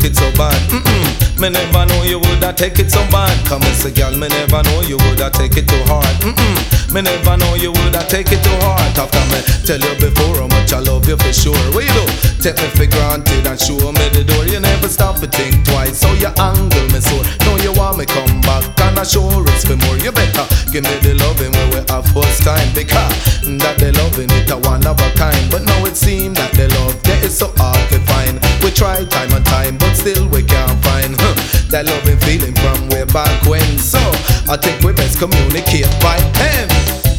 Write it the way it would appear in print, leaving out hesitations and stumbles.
take it so bad. Me never know you woulda take it so bad. Come and say, girl, me never know you woulda take it too hard. Me never know you woulda take it too hard. After me tell you before how much I love you for sure. What you do? Take me for granted and show me the door. You never stop to think twice, so you angle me so. Know you want me come back and assurance for more. You better give me the loving when we have first time, because that the loving it a one of a kind. But now it seems that the love there is so hard to find. We try time and time, but still we can't find that loving feeling from way back when. So I think we best communicate by pen.